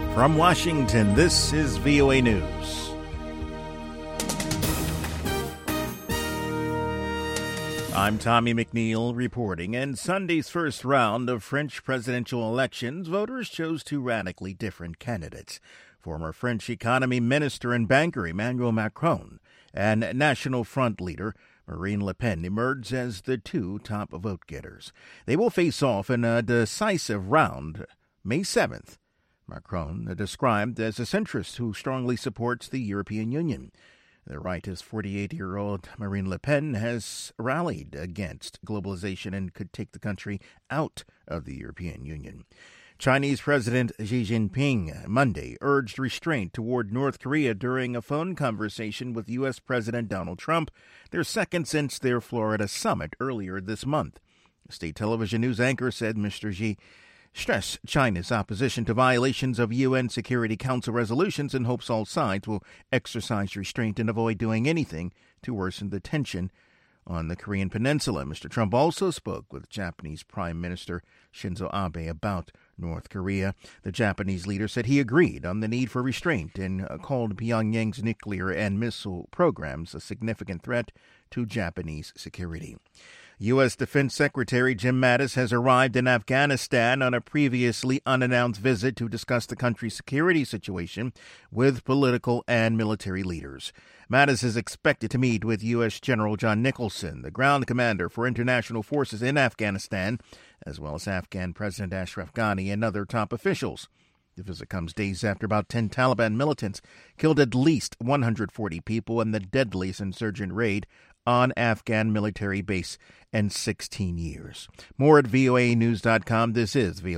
From Washington, this is VOA News. I'm Tommy McNeil reporting. In Sunday's first round of French presidential elections, voters chose two radically different candidates. Former French economy minister and banker Emmanuel Macron and National Front leader Marine Le Pen emerged as the two top vote-getters. They will face off in a decisive round May 7th. Macron, described as a centrist who strongly supports the European Union. The rightist 48-year-old Marine Le Pen has rallied against globalization and could take the country out of the European Union. Chinese President Xi Jinping Monday urged restraint toward North Korea during a phone conversation with U.S. President Donald Trump, their second since their Florida summit earlier this month. State television news anchor said Mr. Xi stressed China's opposition to violations of UN Security Council resolutions and hopes all sides will exercise restraint and avoid doing anything to worsen the tension on the Korean Peninsula. Mr. Trump also spoke with Japanese Prime Minister Shinzo Abe about North Korea. The Japanese leader said he agreed on the need for restraint and called Pyongyang's nuclear and missile programs a significant threat to Japanese security. U.S. Defense Secretary Jim Mattis has arrived in Afghanistan on a previously unannounced visit to discuss the country's security situation with political and military leaders. Mattis is expected to meet with U.S. General John Nicholson, the ground commander for international forces in Afghanistan, as well as Afghan President Ashraf Ghani and other top officials. The visit comes days after about 10 Taliban militants killed at least 140 people in the deadliest insurgent raid on Afghan military base in 16 years. More at voanews.com. This is VOA.